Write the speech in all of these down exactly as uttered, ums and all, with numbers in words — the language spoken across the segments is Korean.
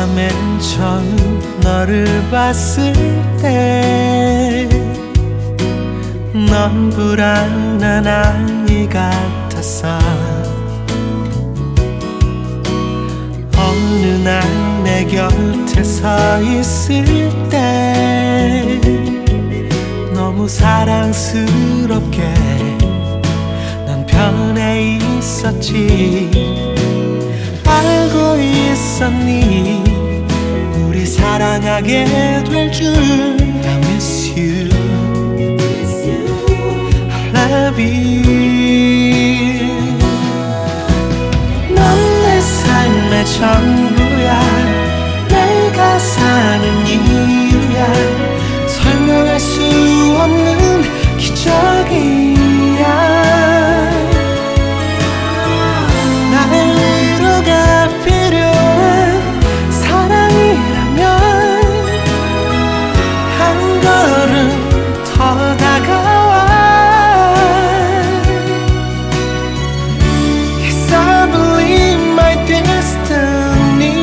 내가 맨 처음 너를 봤을 때 넌 불안한 아이 같았어. 어느 날 내 곁에 서 있을 때 너무 사랑스럽게 넌 변해 있었지. 알고 있었니 우리 사랑하게 될 줄. I miss you, I love you. 넌 내 삶의 전부야. 내가 사는 이유야. 설명할 수 없는 기적이야. 나의 위로가 필요한 사랑이라면 한 걸음 더 다가와. Yes, I believe my destiny.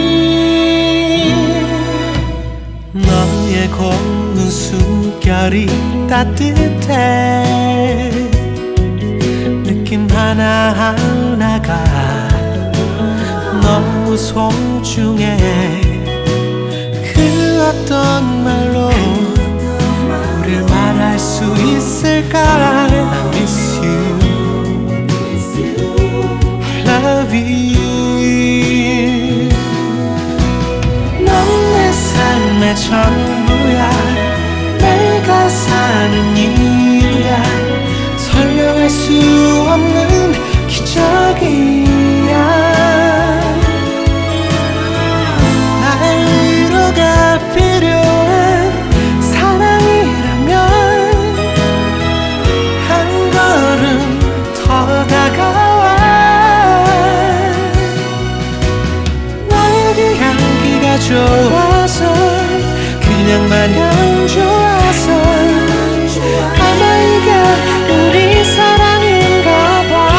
너의 고운 숨결이 따뜻해. 느낌 하나하나가 너무 소중해. 그 어떤 말로 우릴 말할 수 있을까. I miss you, I love you. 넌 내 삶의 전부야. 내가 사는 이유야. 설명할 수 없는 기적이야. 나의 위로가 필요한 사랑이라면 한 걸음 더 다가와. 너의 그 향기가 좋아서 그냥 마냥 좋아서 아마 이게 우리 사랑인가 봐.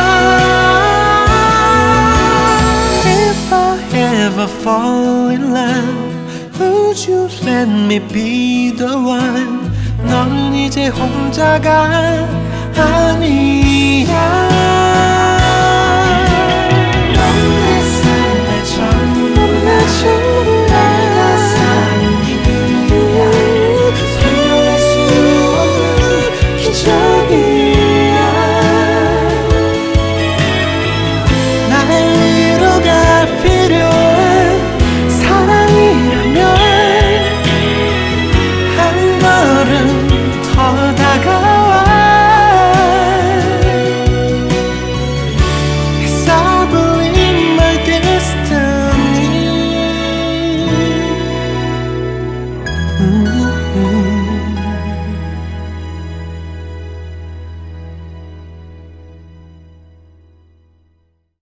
If I ever fall in love, would you let me be the one? 넌 이제 혼자가 아니야.